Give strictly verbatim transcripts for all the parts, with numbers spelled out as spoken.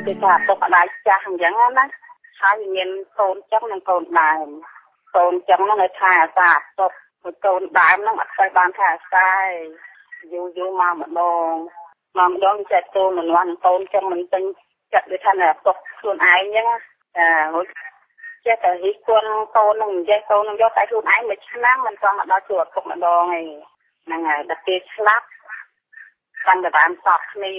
គឺថាពុកដាច់ចាស់អញ្ចឹងណាហើយមានកូនចឹងនិងកូនដើមកូនចឹងហ្នឹងឲ្យថាអាសាពុកកូនដើមហ្នឹងអត់ស្គាល់បានថាអាសាយូរយូរមកម្ដងមកម្ដងចិត្តទូមិនវាន់កូនចឹងមិនពេញចិត្តដូចថាពុកខ្លួនឯងអញ្ចឹងចាចេះតែហ៊ីគួនកូននឹងនិយាយកូននឹងយកតែខ្លួនឯងមួយឆ្នាំមិនចង់មកដល់ជួបពុកម្ដងឯងហ្នឹងហើយដល់ពេលស្លាប់កាន់តែបានសោកគ្នា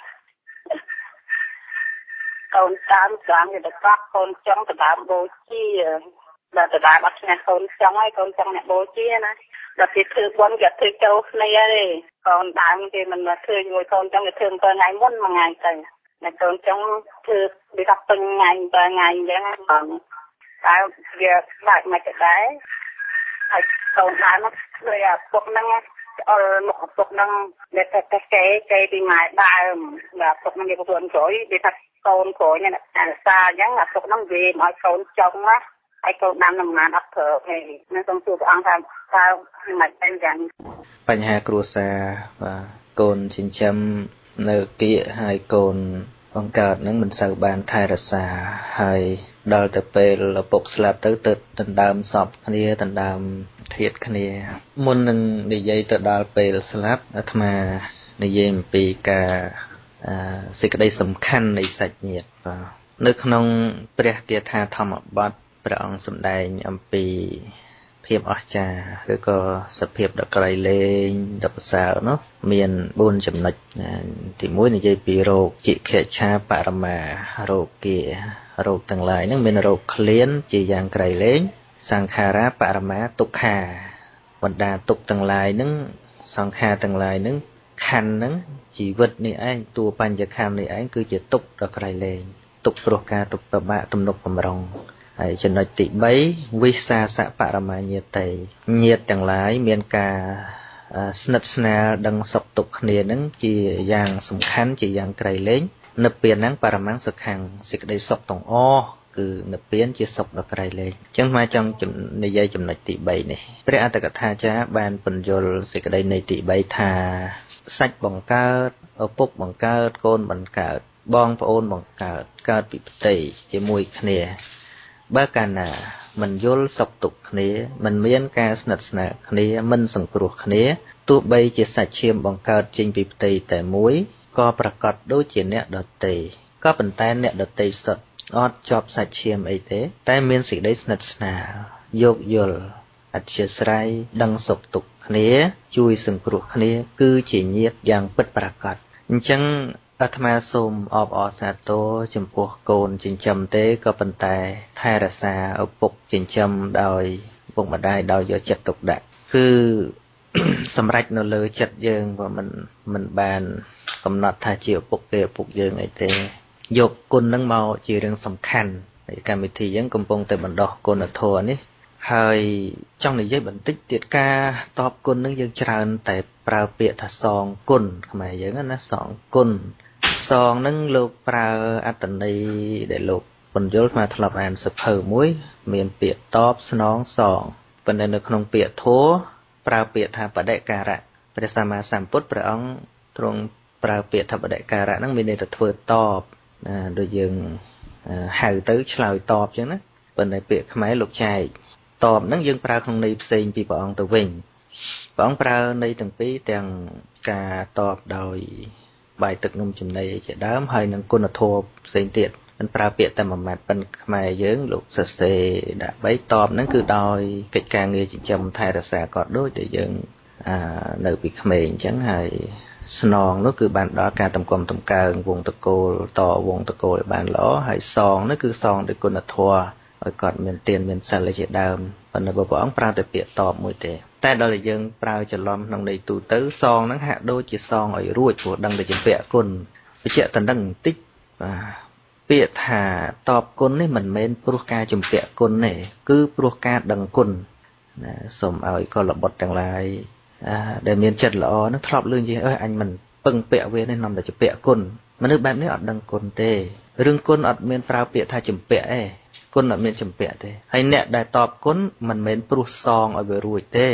កូនតាមតាមគេទៅកាប់កូនចង់ទៅដើមបូជាដល់ទៅដើមអត់ឈ្នះកូនចង់ហើយកូនចង់អ្នកបូជាណាដល់ពេលធ្វើបុណ្យគេធ្វើចូលគ្នាទេកូនដើមគេមិនមកធ្វើជាមួយកូនចង់គេធ្វើទៅថ្ងៃមុនមួយថ្ងៃទៅអ្នកកូនចង់ធ្វើវាថាពេញថ្ងៃទៅថ្ងៃអញ្ចឹងបងតែវាខ្លាចមកដែរហើយកូនដើមមកធ្វើអាពុកហ្នឹងអល់មុខពុកហ្នឹងដែលតែតែគេគេពីម៉ែដើមបាទពុកហ្នឹងគេប្រពន្ធក្រោយវាថាកូនក្រោយនេះអាសាអញ្ចឹងអាពុកហ្នឹងវាឲ្យកូនចង់ណាហើយកូនដើមនឹងមិនអត់ប្រើទេនឹងសូមជួបព្រះអង្គថាតើមិនអញ្ចឹងបញ្ហាគ្រួសារបាទកូនចិញ្ចឹមនៅគៀកហើយកូនបង្កើតនឹងមិនសូវបានថែរក្សាហើយដល់ទៅពេលឪពុកស្លាប់ទៅទៅដណ្ដើមសពគ្នាដណ្ដើមធាតុគ្នាមុននឹងនិយាយទៅដល់ពេលស្លាប់អាត្មានិយាយអំពីការសេចក្តីសំខាន់នៃសាច់ញាតិបាទនៅក្នុងព្រះគាថាធម្មបទព្រះអង្គសម្ដែងអំពីភាពអស្ចារ្យឬក៏សភាពដ៏ក្រៃលែងដ៏ប្រសើរនោះមានបួនចំណុចទីមួយនិយាយពីរោគจิខច្ឆាបរមារោគគារោគទាំងឡាយហ្នឹងមានរោគក្លៀនជាយ៉ាងក្រៃលែងសង្ខារាបរមាទុក្ខាបណ្ដាទុក្ខទាំងឡាយហ្នឹងសង្ខារទាំងឡាយហ្នឹងខណ្ឌហ្នឹងជីវិតនេះឯងតួបញ្ញខណ្ឌនេះឯងគឺជាទុក្ខដ៏ក្រៃលែងទុក្ខព្រោះការទុក្ខពិបាកទំនុកបំរុងហើយចំណុចទីបីវិសាសបរមាញាតិញាតិទាំងឡាយមានការស្និទ្ធស្នាលដឹងសុខទុក្ខគ្នានឹងជាយ៉ាងសំខាន់ជាយ៉ាងក្រៃលែងនិព្វានហ្នឹងបរមង្គសុខੰសេចក្តីសុខទាំងអស់គឺនិព្វានជាសុខដ៏ក្រៃលែងអញ្ចឹងមកចង់និយាយចំណុចទីបីនេះព្រះអត្តកថាចារ្យបានពន្យល់សេចក្តីនៃទីបីថាសាច់បង្កើតឪពុកបង្កើតកូនបង្កើតបងប្អូនបង្កើតកើតពីផ្ទៃជាមួយគ្នាបើកាលណាមិនយល់សុខទុក្ខគ្នាមិនមានការស្និទ្ធស្នាលគ្នាមិនសង្គ្រោះគ្នាទោះបីជាសាច់ឈាមបង្កើតចេញពីផ្ទៃតែមួយក៏ប្រកាសដូចជាអ្នកដទៃក៏ប៉ុន្តែអ្នកដទៃសុទ្ធអត់ជាប់សាច់ឈាមអីទេតែមានសេចក្តីស្និទ្ធស្នាលយោគយល់អធ្យាស្រ័យដឹងសុខទុក្ខគ្នាជួយសង្គ្រោះគ្នាគឺជាញាតិយ៉ាងពិតប្រាកដអញ្ចឹងអាត្មាសូមអបអរសាទរចំពោះកូនចិញ្ចឹមទេក៏ប៉ុន្តែថែរក្សាឪពុកចិញ្ចឹមដោយឪពុកម្ដាយដោយយកចិត្តទុកដាក់គឺសម្រេចនៅលើចិត្តយើងក៏មិនមិនបានកំណត់ថាជាឪពុកគេឪពុកយើងអីទេយកគុណនឹងមកជារឿងសំខាន់ហើយកម្មវិធីយើងកំពុងតែបណ្ដោះគុណធម៌នេះហើយចង់និយាយបន្តិចទៀតការតបគុណនឹងយើងច្រើនតែប្រើពាក្យថាសងគុណខ្មែរយើងណាសងគុណសងនឹងលោកប្រើអត្តន័យដែលលោកពន្យល់មកធ្លាប់អានសភៅមួយមានពាក្យតបស្នងសងប៉ុន្តែនៅក្នុងពាក្យធម៌ប្រើពាក្យថាបដិការៈព្រះសម្មាសម្ពុទ្ធព្រះអង្គទ្រង់ប្រើពាក្យថាបដិការៈហ្នឹងមានន័យថាធ្វើតបណាដូចយើងហៅទៅឆ្លើយតបអញ្ចឹងណាប៉ុន្តែពាក្យខ្មែរលោកចែកតបហ្នឹងយើងប្រើក្នុងន័យផ្សេងពីព្រះអង្គទៅវិញព្រះអង្គប្រើន័យទាំងពីរទាំងការតបដោយបាយទឹកនំចំណីជាដើមហើយនឹងគុណធម៌ផ្សេងទៀតមិនប្រើពាក្យតែមួយម៉ាត់ប៉ុន្តែខ្មែរយើងលោកសរសេរដាក់បីតបហ្នឹងគឺដោយកិច្ចការងារចិញ្ចឹមថែរក្សាគាត់ដូចដែលយើងអានៅពីក្មេងអញ្ចឹងហើយស្នងនោះគឺបានដល់ការតម្កុំតម្កើងវងតកូលតវងតកូលឲ្យបានល្អហើយសងនោះគឺសងដោយគុណធម៌ឲ្យគាត់មានទានមានសិលជាដើមប៉ុន្តែព្រះអង្គប្រើតែពាក្យតបមួយទេតែដល់តែយើងប្រើច្រឡំក្នុងន័យទូទៅសងហ្នឹងហាក់ដូចជាសងឲ្យរួចព្រោះដឹងតែជាពាក្យគុណបញ្ជាក់តែដឹងបន្តិចបាទពាក្យថាតបគុណនេះមិនមែនព្រោះការជំពាក់គុណទេគឺព្រោះការដឹងគុណណាសូមឲ្យកុលបុត្រទាំងឡាយដែលមានចិត្តល្អនឹងធ្លាប់លឺនិយាយអើយអញមិនពឹងពាក់វានេះនាំតែជំពាក់គុណមនុស្សបែបនេះអត់ដឹងគុណទេរឿងគុណអត់មានប្រើពាក្យថាជំពាក់ទេគុណអត់មានជំពាក់ទេហើយអ្នកដែលតបគុណមិនមែនព្រោះសងឲ្យវារួចទេ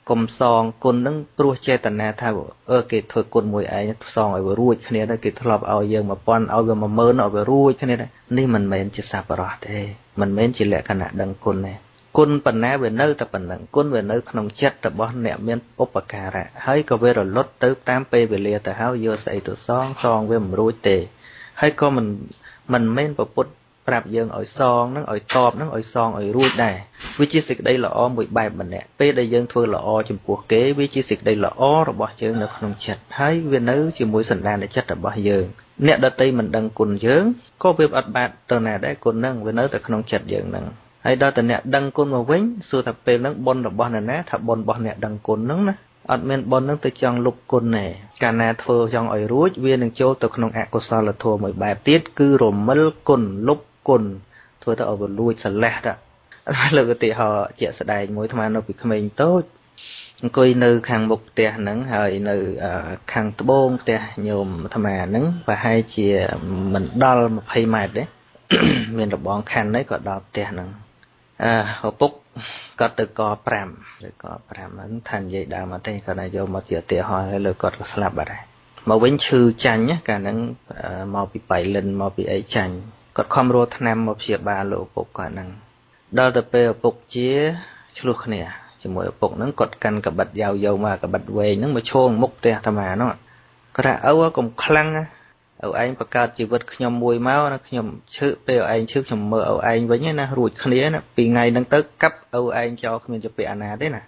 កុំសងគុណនឹងព្រោះចេតនាថាអឺគេធ្វើគុណមួយឯងសងឲ្យវារួចគ្នាទៅគេធ្លាប់ឲ្យយើងមួយពាន់ឲ្យវាមួយម៉ឺនឲ្យវារួចគ្នានេះមិនមែនជាសប្បុរសទេមិនមែនជាលក្ខណៈដឹងគុណទេគុណប៉ុណ្ណាវានៅតែប៉ុណ្ណឹងគុណវានៅក្នុងចិត្តរបស់អ្នកមានឧបការៈហើយក៏វារលត់ទៅតាមពេលវេលាទៅហើយយកស្អីទៅសងសងវាមិនរួចទេហើយក៏មិនមិនមែនប្រពុតប្រាប់យើងឲ្យសងនឹងឲ្យតបនឹងឲ្យសងឲ្យរួចដែរវាជាសេចក្តីល្អមួយបែបម្នាក់ពេលដែលយើងធ្វើល្អចំពោះគេវាជាសេចក្តីល្អរបស់យើងនៅក្នុងចិត្តហើយវានៅជាមួយសន្តានចិត្តរបស់យើងអ្នកដតីមិនដឹងគុណយើងក៏វាអត់បាត់ទៅណាដែរគុណនឹងវានៅតែក្នុងចិត្តយើងនឹងហើយដល់តែអ្នកដឹងគុណមកវិញសួរថាពេលហ្នឹងបុណ្យរបស់អ្នកណាថាបុណ្យរបស់អ្នកដឹងគុណហ្នឹងណាអត់មានបុណ្យហ្នឹងទៅចង់លុបគុណទេកាលណាធ្វើចង់ឲ្យរួចវានឹងចូលទៅក្នុងអកុសលធម៌មួយបែបទៀតគឺរមិលគុណលុបគុណធ្វើទៅឲ្យវាលួចសលេះទៅលើកឧទាហរណ៍ជាក់ស្ដែងមួយអាត្មានៅពីក្មេងតូចអង្គុយនៅខាងមុខផ្ទះហ្នឹងហើយនៅខាងត្បូងផ្ទះញោមអាត្មាហ្នឹងប្រហែលជាមិនដល់ยี่สิบម៉ែត្រទេមានរបងខណ្ឌហ្នឹងក៏ដល់ផ្ទះហ្នឹងអឺឪពុកគាត់ទៅកfiveទៅកfiveហ្នឹងថានិយាយដើមអត់ទេគាត់តែយកមកជាឧទាហរណ៍ហើយលើគាត់ក៏ស្លាប់បាត់ហើយមកវិញឈឺចាញ់កាលហ្នឹងមកពីបៃលិនមកពីអីចាញ់គាត់ខំរកថ្នាំមកព្យាបាលលោកឪពុកគាត់ហ្នឹងដល់ទៅពេលឪពុកជាឆ្លោះគ្នាជាមួយឪពុកហ្នឹងគាត់កាន់កបិតយ៉ាវយ៉ាវមកកបិតវែងហ្នឹងមកឈោងមុខផ្ទះអាត្មាហ្នឹងគាត់ថាឪកុំខ្លាំងណាឪឯងបង្កើតជីវិតខ្ញុំមួយមកណាខ្ញុំឈឺពេលឪឯងឈឺខ្ញុំមើលឪឯងវិញណារួចគ្នាណាពីថ្ងៃហ្នឹងទៅកាប់ឪឯងចោលគ្មានជាពាក្យអាណាទេណា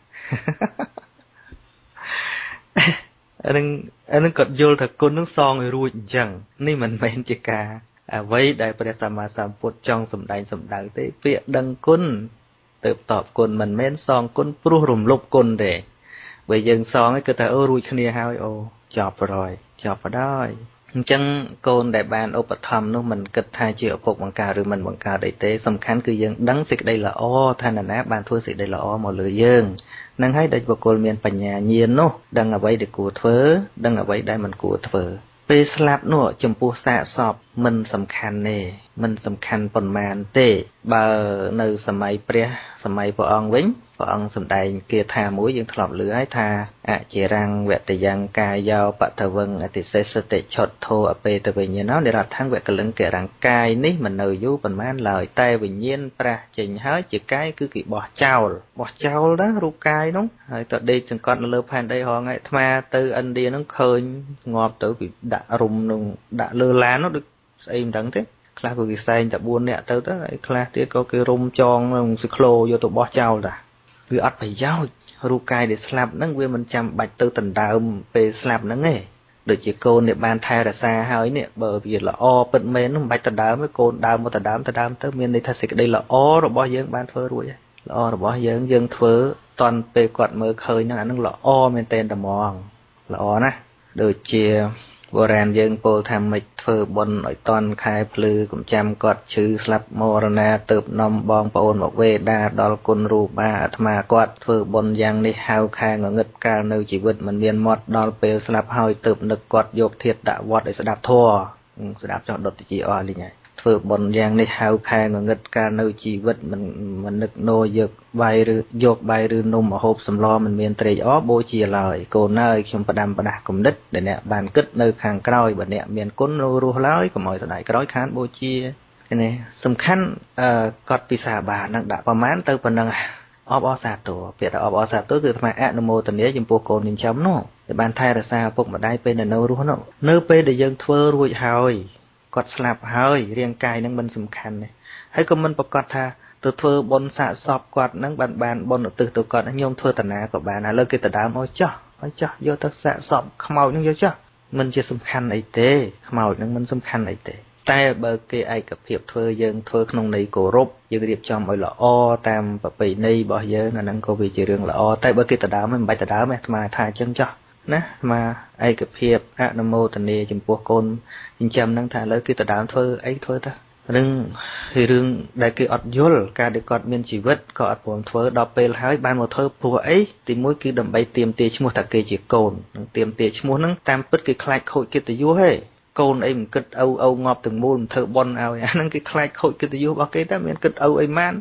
អានឹងអានឹងគាត់យល់ថាគុណនឹងសងឲ្យរួចអញ្ចឹងនេះមិនមែនជាការអ្វីដែលព្រះសម្មាសម្ពុទ្ធចង់សម្ដែងសម្ដៅទេពាក្យដឹងគុណទៅតបគុណមិនមែនសងគុណព្រោះរំលប់គុណទេបើយើងសងឲ្យគឺថាអូរួចគ្នាហើយអូចប់រយចប់បដ ாய் អញ្ចឹងកូនដែលបានឧបត្ថម្ភនោះមិនគិតថាជាឪពុកបង្កើតឬមិនបង្កើតអីទេសំខាន់គឺយើងដឹងសេចក្តីល្អថានរណាបានធ្វើសេចក្តីល្អមកលើយើងនឹងហើយដែលបុគ្គលមានបញ្ញាញាណនោះដឹងអ្វីដែលគួរធ្វើដឹងអ្វីដែលមិនគួរធ្វើពេលស្លាប់នោះចំពោះសាកសពមិនសំខាន់ទេមិនសំខាន់ប៉ុន្មានទេបើនៅសម័យព្រះសម័យព្រះអង្គវិញព្រះអង្គសម្ដែងគាថាមួយយើងធ្លាប់ឮហើយថាអចិរាំងវតយ៉ាងកាយោបតវឹងអតិសេសតិឆុតធោអបេតវិញ្ញាណោនិរដ្ឋังវកលិង្ករាំងកាយនេះមិននៅយូរប៉ុន្មានឡើយតែវិញ្ញាណប្រះចេញហើយជាកាយគឺគេបោះចោលបោះចោលណារូបកាយនោះហើយតដេកចង្កត់នៅលើផែនដីហងឯអាត្មាទៅឥណ្ឌានោះឃើញងាប់ទៅពីដាក់រុំនឹងដាក់លើឡាននោះដូចស្អីមិនដឹងទេខ្លះក៏គេសែងតែfourនាក់ទៅទៅហើយខ្លះទៀតក៏គេរុំចងនឹងស៊ីក្លូយកទៅបោះចោលតាវាអត់ប្រយោជន៍រូបកាយដែលស្លាប់ហ្នឹងវាមិនចាំបាច់ទៅដណ្ដើមពេលស្លាប់ហ្នឹងទេដូចជាកូនដែលបានថែរក្សាហើយនេះបើវាល្អពិតមែនមិនបាច់ដណ្ដើមទេកូនដើមមកដណ្ដើមដណ្ដើមទៅមានន័យថាសេចក្តីល្អរបស់យើងបានធ្វើរួចហើយល្អរបស់យើងយើងធ្វើតន់ពេលគាត់មើលឃើញហ្នឹងអាហ្នឹងល្អមែនតែនតែហ្មងល្អណាស់ដូចជាបុរាណយើងពោលថាមិនធ្វើបុណ្យឲ្យតន់ខែភ្លឺកំចាំគាត់ឈឺស្លាប់មរណាទៅនំបងប្អូនមកវេដាដល់គុណរូបាអាត្មាគាត់ធ្វើបុណ្យយ៉ាងនេះហៅខែងងឹតកាលនៅជីវិតមិនមានមាត់ដល់ពេលស្លាប់ហើយទៅនឹកគាត់យកធាតុដាក់វត្តឲ្យស្ដាប់ធម៌ស្ដាប់ចោះដុតជីអស់លីងហើយធ្វើបុណ្យយ៉ាងនេះហៅខែងងឹតកាលនៅជីវិតមិនមិននឹកណូយកបាយឬយកបាយឬនំមកហូបសម្លមិនមានត្រេកអរបូជាឡើយកូនអើយខ្ញុំផ្ដាំផ្ដាស់គំនិតដែលអ្នកបានគិតនៅខាងក្រោយបើអ្នកមានគុណនៅរស់ឡើយកុំឲ្យស្ដាយក្រោយខានបូជានេះសំខាន់អឺកត់ពិសាបាននឹងដាក់ប្រមាណទៅប៉ុណ្ណឹងអបអរសាទរពាក្យថាអបអរសាទរគឺអាត្មាអនុមោទនាចំពោះកូនចិញ្ចឹមនោះដែលបានថែរក្សាឪពុកម្ដាយពេលនៅរស់នោះនៅពេលដែលយើងធ្វើរួចហើយគាត់ស្លាប់ហើយរាងកាយនឹងមិនសំខាន់ទេហើយក៏មិនប្រកាសថាទៅធ្វើបុណ្យសាកសពគាត់នឹងបានបានបុណ្យឧទ្ទិសទៅគាត់ញោមធ្វើតាណាក៏បានឥឡូវគេទៅដើមអោចោះអោចោះយកទៅសាកសពខ្មោចនឹងយកចោះមិនជាសំខាន់អីទេខ្មោចនឹងមិនសំខាន់អីទេតែបើគេឯកភាពធ្វើយើងធ្វើក្នុងន័យគោរពយើងរៀបចំឲ្យល្អតាមប្រពៃណីរបស់យើងអាហ្នឹងក៏វាជារឿងល្អតែបើគេទៅដើមមិនបាច់ទៅដើមទេអាត្មាថាអញ្ចឹងចោះណាមកឯកភាពអនុមោទនាចំពោះកូនចិញ្ចឹមហ្នឹងថាឥឡូវគេទៅដើមធ្វើអីធ្វើទៅរឿងរឿងដែលគេអត់យល់ការដែលគាត់មានជីវិតក៏អត់ព្រមធ្វើដល់ពេលហើយបានមកធ្វើព្រោះអីទីមួយគឺដើម្បីទាមទារឈ្មោះថាគេជាកូននឹងទាមទារឈ្មោះហ្នឹងតាមពិតគេខ្លាចខូចកិត្តិយសហេកូនអីមិនគិតឪឪងាប់ទាំងមូលមិនធ្វើបន់ឲ្យអាហ្នឹងគេខ្លាចខូចកិត្តិយសរបស់គេតែមានគិតឪអីម៉ាន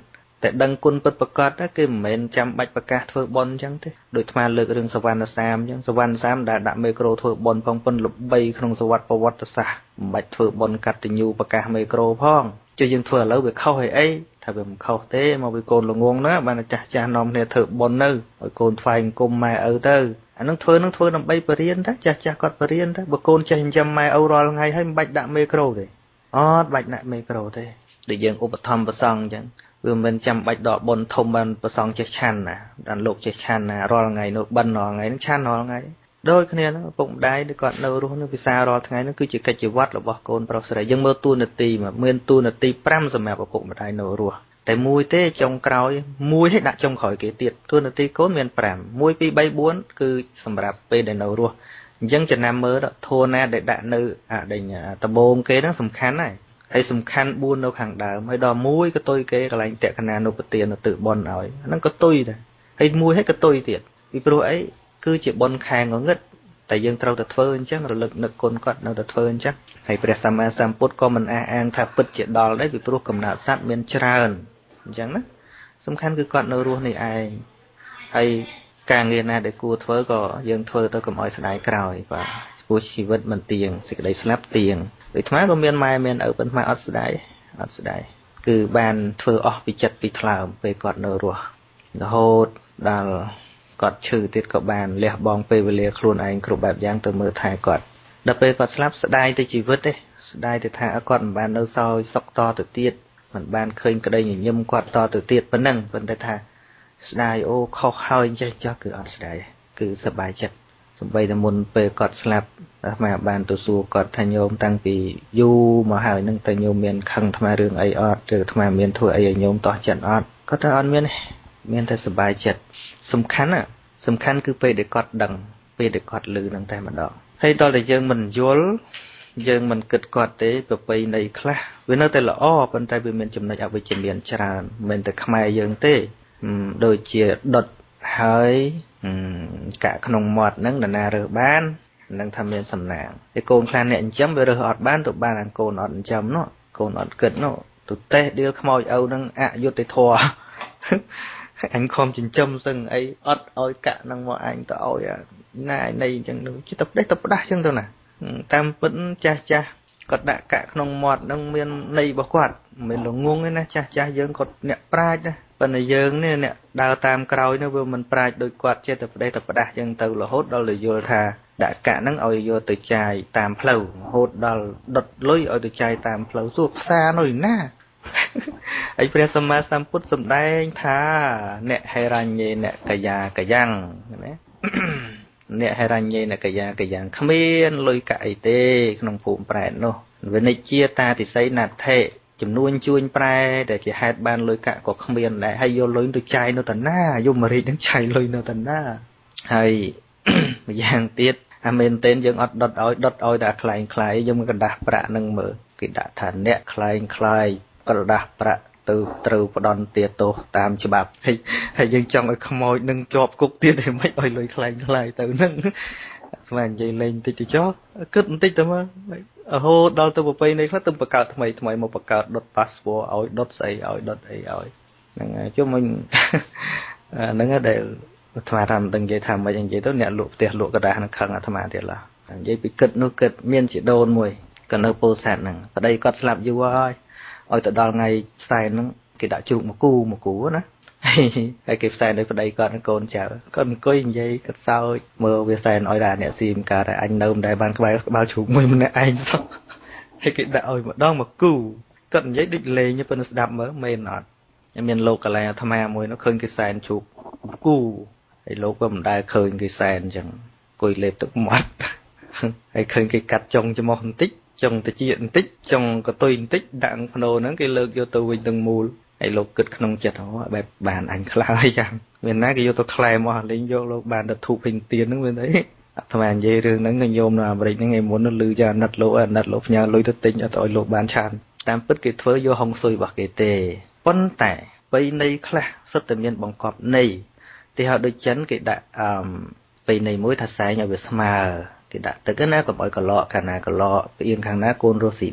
តែដឹងគុណពិតប្រកបណាគេមិនមែនចាំបាច់ប្រកាសធ្វើបន់អញ្ចឹងទេដូចថ្មលើករឿងសវណ្ណសាមអញ្ចឹងសវណ្ណសាមដែលដាក់មេក្រូធ្វើបន់ផងប៉ុនល្បីក្នុងសវត្តប្រវត្តិសាស្ត្រមិនបាច់ធ្វើបន់កតញ្ញូប្រកាសមេក្រូផងចុះយើងធ្វើឥឡូវវាខុសអីអីថាវាមិនខុសទេមកវាកូនល្ងងណាបានចាស់ចាស់នាំគ្នាធ្វើបន់នៅឲ្យកូនថ្វាយអង្គមម៉ែឪទៅអានឹងធ្វើនឹងធ្វើដើម្បីបរិញ្ញាចាស់ចាស់គាត់បរិញ្ញាទៅបើកូនចេះចិញ្ចឹមម៉ែឪរាល់ថ្ងៃហើយមិនបាច់ដាក់មេក្រូទេអត់បាច់ដាក់មេក្រូទេដូចយើងឧបត្ថម្ភប្រសង់អញ្ចឹងវាមិនចាំបាច់ដកបុណ្យធំបានប្រសង់ចេះឆាន់ណាដល់លោកចេះឆាន់ណារាល់ថ្ងៃនោះបិណ្ឌរាល់ថ្ងៃនឹងឆាន់រាល់ថ្ងៃដូចគ្នាហ្នឹងឪពុកម្ដាយឬគាត់នៅរស់នឹងពិសារាល់ថ្ងៃហ្នឹងគឺជាកិច្ចវត្តរបស់កូនប្រុសស្រីយើងមើលតួនាទីមកមានតួនាទីប្រាំសម្រាប់ឪពុកម្ដាយនៅរស់តែមួយទេចុងក្រោយមួយឲ្យដាក់ចុងក្រោយគេទៀតតួនាទីកូនមានប្រាំ មួយពីរបីបួនគឺសម្រាប់ពេលដែលនៅរស់អញ្ចឹងចំណាំមើលធัวណាដែលដាក់នៅអាដេញដបងគេហ្នឹងសំខាន់ហើយហើយសំខាន់បួននៅខាងដើមហើយដល់មួយកតុយគេកន្លែងតក្កណានុពទាននៅទឹកបនឲ្យហ្នឹងក៏តុយដែរហើយមួយឲ្យក៏តុយទៀតពីព្រោះអីគឺជាបនខែងងឹតតែយើងត្រូវតែធ្វើអញ្ចឹងរលឹកនឹកគុណគាត់នៅតែធ្វើអញ្ចឹងហើយព្រះសម្មាសម្ពុទ្ធក៏មិនអះអាងថាពិតជាដល់ដែរពីព្រោះកំណើតសត្វមានច្រើនអញ្ចឹងណាសំខាន់គឺគាត់នៅរស់នេះឯងហើយការងារណាដែលគួរធ្វើក៏យើងធ្វើទៅកុំឲ្យស្ដាយក្រោយបាទព្រោះជីវិតមិនទៀងសេចក្តីស្លាប់ទៀងដូចថ្មក៏មានម៉ែមានឪប៉ុន្តែអត់ស្ដាយអត់ស្ដាយគឺបានធ្វើអស់ពីចិត្តពីថ្លើមពេលគាត់នៅរស់រហូតដល់គាត់ឈឺទៀតក៏បានលះបង់ពេលវេលាខ្លួនឯងគ្រប់បែបយ៉ាងទៅមើលថែគាត់ដល់ពេលគាត់ស្លាប់ស្ដាយទៅជីវិតទេស្ដាយទៅថាគាត់មិនបាននៅសោយសុខតទៅទៀតមិនបានឃើញក្តីញញឹមគាត់តទៅទៀតប៉ុណ្ណឹងប៉ុន្តែថាស្ដាយអូខុសហើយចេះចោះគឺអត់ស្ដាយគឺសប្បាយចិត្តសំបីតែមុនពេលគាត់ស្លាប់អាត្មាបានទៅសួរគាត់ថាញោមតាំងពីយូរមកហើយនឹងតែញោមមានខឹងអាត្មារឿងអីអត់ឬអាត្មាមានធ្វើអីឲ្យញោមតោះចិត្តអត់គាត់ថាអត់មានមានតែសប្បាយចិត្តសំខាន់ណាសំខាន់គឺពេលដែលគាត់ដឹងពេលដែលគាត់ឮនឹងតែម្ដងហើយដល់តែយើងមិនយល់យើងមិនគិតគាត់ទេប្រពៃណីខ្លះវានៅតែល្អប៉ុន្តែវាមានចំណុចអវិជ្ជមានច្រើនមិនតែខ្មែរយើងទេដូចជាដុតហើយកាក់ក្នុងមាត់ហ្នឹងនរណារើសបាននឹងថាមានសំណាងតែកូនខ្លះអ្នកចិញ្ចឹមវារើសអត់បានទៅបានអាកូនអត់ចិញ្ចឹមនោះកូនអត់គិតនោះទៅតេះដៀលខ្មោចឪនឹងអយុត្តិធម៌អញខំចិញ្ចឹមសឹងអីអត់ឲ្យកាក់នឹងមកអញទៅឲ្យណាឯណីអញ្ចឹងទៅជិះទៅផ្ដេសទៅផ្ដាស់អញ្ចឹងទៅណាតាមពិតចាស់ចាស់គាត់ដាក់កាក់ក្នុងមាត់នឹងមានន័យរបស់គាត់មិនល្ងងទេណាចាស់ចាស់យើងគាត់អ្នកប្រាជ្ញណាប៉ុន្តែយើងនេះអ្នកដើរតាមក្រោយនោះវាមិនប្រាជ្ញដូចគាត់ចេះតែផ្ដេសទៅផ្ដាស់អញ្ចឹងទៅរហូតដល់ទៅយល់ថាដាក់កាក់ហ្នឹងឲ្យយកទៅចាយតាមផ្លូវរហូតដល់ដុតលុយឲ្យទៅចាយតាមផ្លូវសួរផ្សារនោះណាហើយព្រះសម្មាសម្ពុទ្ធសម្ដែងថាអ្នកហេរញ្ញេអ្នកកាយាកាយ៉ាងណាអ្នកហេរញ្ញេអ្នកកាយាកាយ៉ាងគ្មានលុយកាក់អីទេក្នុងភូមិប្រែតនោះវិនិច្ជាតាតិស័យណដ្ឋិចំនួនជួញប្រែដែលជាហេតុបានលុយកាក់ក៏គ្មានដែរហើយយកលុយទៅចាយនៅតាណាយមរាជនឹងចាយលុយនៅតាណាហើយម្យ៉ាងទៀតអាមែនតេនយើងអត់ដុតឲ្យដុតឲ្យតែខ្លែងខ្លាយយើងមកកណ្ដាស់ប្រាក់នឹងមើលគេដាក់ថាអ្នកខ្លែងខ្លាយក្រដាស់ប្រាក់ទៅត្រូវផ្ដន់ទាទោសតាមច្បាប់ហើយហើយយើងចង់ឲ្យខ្មោចនឹងជាប់គុកទៀតតែមិនឲ្យលុយខ្លែងខ្លាយទៅហ្នឹងស្មាននិយាយលេងតិចទៅចោះគិតបន្តិចទៅមករហូតដល់ទៅប្រពៃណីខ្លះទៅបង្កើតថ្មីថ្មីមកបង្កើតដុត passport ឲ្យដុតស្អីឲ្យដុតអីឲ្យហ្នឹងហើយជុំមិញហ្នឹងដែលអាត្មាថាមិនដឹងនិយាយថាមិននិយាយទៅអ្នកលក់ផ្ទះលក់กระดาษនឹងខឹងអាត្មាទៀតឡានិយាយពីគិតនោះគិតមានជាដូនមួយក៏នៅពោធិ៍សាត់ហ្នឹងប្តីគាត់ស្លាប់យូរហើយឲ្យទៅដល់ថ្ងៃផ្សែនហ្នឹងគេដាក់ជ្រូកមកគូមកគូណាហើយគេផ្សែនឲ្យប្តីគាត់នឹងកូនចៅគាត់អង្គុយនិយាយគាត់សើចមើលវាផ្សែនឲ្យតែអ្នកស៊ីមកើតអញនៅមិនដែលបានក្បែរក្បាលជ្រូកមួយម្នាក់ឯងសោះហើយគេដាក់ឲ្យម្ដងមកគូគាត់និយាយដូចលេងប៉ុន្តែស្ដាប់មើលមែនអត់មានលោកកន្លែងអាត្មាមួយនោះឃើញគេសែនជ្រូកគូហើយលោកក៏មិនដែលឃើញគេសែនអញ្ចឹងអង្គុយលេបទឹកមាត់ហើយឃើញគេកាត់ចុងច្រមុះបន្តិចចុងតិចបន្តិចចុងកតុយបន្តិចដាក់ក្នុងភ្នោហ្នឹងគេលើកយកទៅវិញទាំងមូលហើយលោកគិតក្នុងចិត្តអូបែបបានអញខ្លាំងហើយចាំមានណាគេយកទៅក្លែមអស់លេងយកលោកបានទៅធូបពេញទៀនហ្នឹងមានអីអាត្មានិយាយរឿងហ្នឹងញោមនៅអាមេរិកហ្នឹងឯមុននោះឮចាអាណិតលោកអាណិតលោកផ្ញើលុយទៅទិញអត់ឲ្យលោកបានឆានតាមពិតគេធ្វើយកហុងស៊ុយរបស់គេទេប៉ុន្តែបៃណីខ្លះសុទ្ធតែមានបង្កប់ន័យទីហៅដូចចិនគេដាក់អឺបៃណីមួយថាសែងឲ្យវាស្មើគេដាក់ទឹកណាកុំឲ្យកឡកខាងណាកឡកផ្អៀងខាងណាកូនរស់ស៊ីដាក់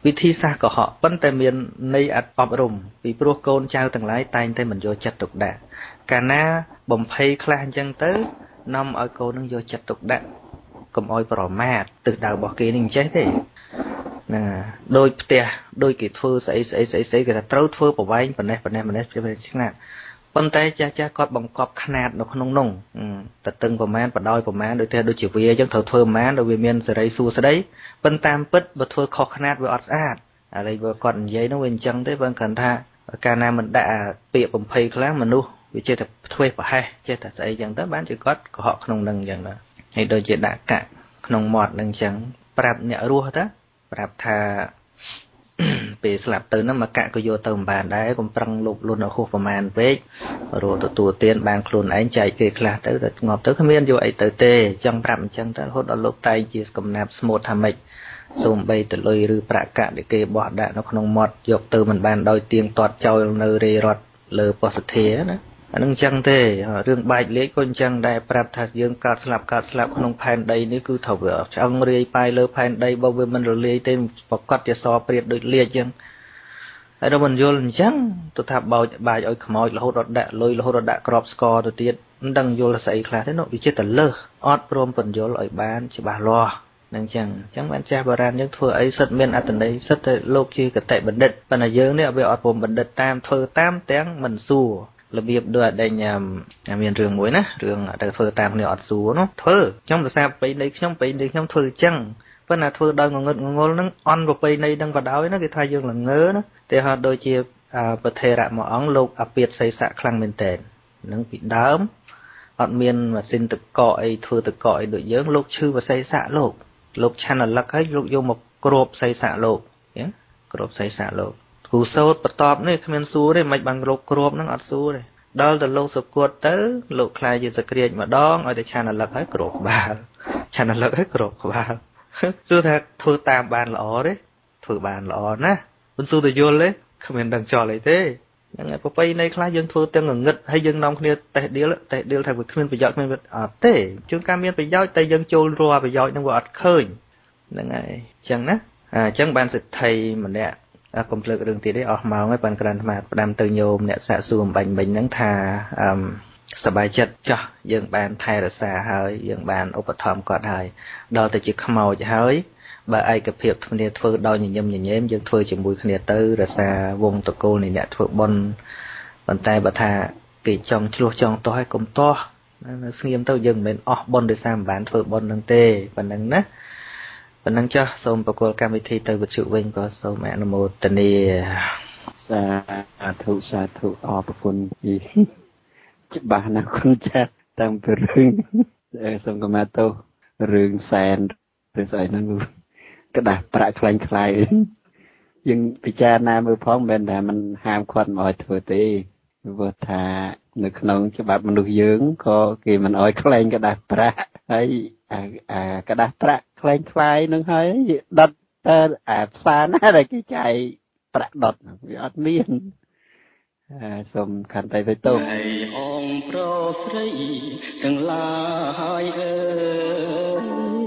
វិធីសាស្ត្រកុហកប៉ុន្តែមានន័យអត់អប់រំពីព្រោះកូនចៅទាំងឡាយតែងតែមិនយកចិត្តទុកដាក់កាលណាបំភ័យខ្លះអញ្ចឹងទៅនាំឲ្យកូននឹងយកចិត្តទុកដាក់កុំឲ្យប្រមាថទិសដៅរបស់គេនេះអញ្ចេះទេណាដោយផ្ទះដោយគេធ្វើស្អីស្អីស្អីស្អីគេថាត្រូវធ្វើប្រវែងប៉ុណ្ណេះប៉ុណ្ណេះប៉ុណ្ណេះឆ្ងាត់ប៉ុន្តែចាស់ចាស់គាត់បង្កប់ຂ្នាតនៅក្នុងនោះតតឹងប្រមាណបដោយប្រមាណដូចតែដូចជាវាអញ្ចឹងត្រូវធ្វើប្រមាណដោយវាមានសេរីសួស្ដីប៉ុន្តែតាមពិតបើធ្វើខុសຂ្នាតវាអត់ស្អាតឥឡូវបើគាត់និយាយនោះវាអញ្ចឹងទេបើគាត់ថាកាលណាមិនដាក់ពាក្យបំភ័យខ្លាំងមនុស្សវាចេះតែធ្វេសប្រហែសចេះតែស្អីអញ្ចឹងទៅបានជាគាត់កុហកក្នុងនឹងអញ្ចឹងដែរហើយដូចជាដាក់កាក់ក្នុងមាត់នឹងអញ្ចឹងប្រាប់អ្នករស់ទៅប្រាប់ថាពេលស្លាប់ទៅហ្នឹងមកកាក់ក៏យកទៅមិនបានដែរកុំប្រឹងលុបលុនឲ្យហួសប្រមាណពេករੂទទួលទានបានខ្លួនឯងចែកគេខ្លះទៅតែងាប់ទៅគ្មានយកអីទៅទេចង់ប្រាប់អញ្ចឹងទៅរហូតដល់លោកតែងជាកំណាព្យស្មូតថាម៉េចសូមបីទៅលុយឬប្រាក់កាក់ដែលគេបោះដាក់នៅក្នុងមាត់យកទៅមិនបានដោយទៀងទាត់ចោលនៅរេរត់លើប៉ុស្តិ៍ធាណាអានឹងអញ្ចឹងទេរឿងបែកលេខក៏អញ្ចឹងដែរប្រាប់ថាយើងកើតស្លាប់កើតស្លាប់ក្នុងផែនដីនេះគឺត្រូវវាឆ្អឹងរាយប៉ាយលើផែនដីបើវាមិនរលាយទេប្រកាសជាសព្រាតដូចលាជអញ្ចឹងហើយដល់មិនយល់អញ្ចឹងទៅថាបោចបាចឲ្យខ្មោចរហូតដល់ដាក់លុយរហូតដល់ដាក់ក្របស្ករទៅទៀតមិនដឹងយល់ស្អីខ្លះទេនោះវាចិត្តតែលើសអត់ព្រមពន្យល់ឲ្យបានច្បាស់លាស់នឹងអញ្ចឹងអញ្ចឹងបានចាស់បុរាណយើងធ្វើអីសិតមានអត្តន័យសិតតែលោកជាកតិបណ្ឌិតប៉ុន្តែយើងនេះវាអត់ព្រមបណ្ឌិតតាមធ្វើតាមទាំងមិនសួររបៀបដូចអដេញមានរឿងមួយណារឿងទៅធ្វើតាមគ្នាអត់សួរនោះធ្វើខ្ញុំប្រសាប្រពៃណីខ្ញុំប្រពៃណីខ្ញុំធ្វើអញ្ចឹងប៉ុន្តែធ្វើដោយងងឹតងងល់ហ្នឹងអន់ប្រពៃណីហ្នឹងបដ ாய் ណាគេថាយើងល្ងើណាតែហត់ដូចជាប្រធេរៈមួយអង្គលោកអាពាតសីស័កខ្លាំងមែនតើនឹងពីដើមអត់មានម៉ាស៊ីនទឹកកកអីធ្វើទឹកកកអីដូចយើងលោកឈឺសីស័កលោកលោកឆានលឹកហើយលោកយកមកគ្របសីស័កលោកណាគ្របសីស័កលោកគូសោតបន្ទាប់នេះគ្មានសួរទេមិនបានលោកគ្របហ្នឹងអត់សួរទេដល់ទៅលោកសុគតទៅលោកខ្លាយជាសក្រាចម្ដងឲ្យតែឆានលឹកហើយគ្របក្បាលឆានលឹកហើយគ្របក្បាលសួរថាធ្វើតាមបានល្អទេធ្វើបានល្អណាមិនសួរទៅយល់ទេគ្មានដឹងចោលអីទេហ្នឹងហើយប្រពៃណីខ្លះយើងធ្វើទាំងងងឹតហើយយើងនាំគ្នាតេះដៀលតេះដៀលថាវាគ្មានប្រយោជន៍គ្មានអត់ទេជួនកាលមានប្រយោជន៍តែយើងចូលរាល់ប្រយោជន៍ហ្នឹងវាអត់ឃើញហ្នឹងហើយអញ្ចឹងណាអញ្ចឹងបានសិទ្ធិម្នាក់កុំភ្លើករឿងទៀតទេអស់ម៉ោងហើយបានក្រានអាត្មាផ្ដាំទៅញោមអ្នកសាកសួរអំបញ្ញមិញហ្នឹងថាអឺសប្បាយចិត្តចោះយើងបានថែរក្សាហើយយើងបានឧបត្ថម្ភគាត់ហើយដល់ទៅជាខ្មោចហើយបើឯកភាពគ្នាធ្វើដោយញញឹមញញែមយើងធ្វើជាមួយគ្នាទៅរក្សាវងតកូលនៃអ្នកធ្វើបុណ្យប៉ុន្តែបើថាគេចង់ឆ្លោះចង់ទាស់ឲ្យកុំទាស់ស្ងៀមទៅយើងមិនមែនអស់បុណ្យដោយសារមិនបានធ្វើបុណ្យនឹងទេប៉ុណ្ណឹងណាប៉ុណ្ណឹងចុះសូមប្រគល់កម្មវិធីទៅវិទ្យុវិញក៏សូមអនុមោទនាសាធុសាធុអរគុណច្បាស់ណាស់គុណចាស់តាំងពីរឿងសូមកម្មាទោសរឿងសែនរឿងស្អីហ្នឹងក្តាស់ប្រាក់ខ្លាញ់ខ្លាយយើងពិចារណាមើលផងមិនមែនថាมันហាមគាត់មិនឲ្យធ្វើទេព្រោះថានៅក្នុងច្បាប់មនុស្សយើងក៏គេមិនឲ្យខ្លែងក្តាស់ប្រាក់ហើយអាក្តាស់ប្រាក់ខ្លែងខ្លាយនឹងហើយដុតតែអាផ្សារណាដែលគេចាយប្រាក់ដុតវាអត់មានសូមខន្តីទៅទៅអងប្រុសស្រីទាំងឡាយអើយ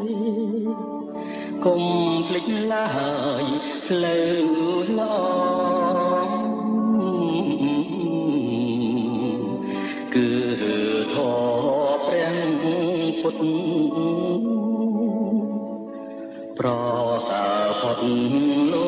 គុំភ្លេចឡើយផ្លូវល្អគឺធម៌ព្រះពុទ្ធប្រសើរផុត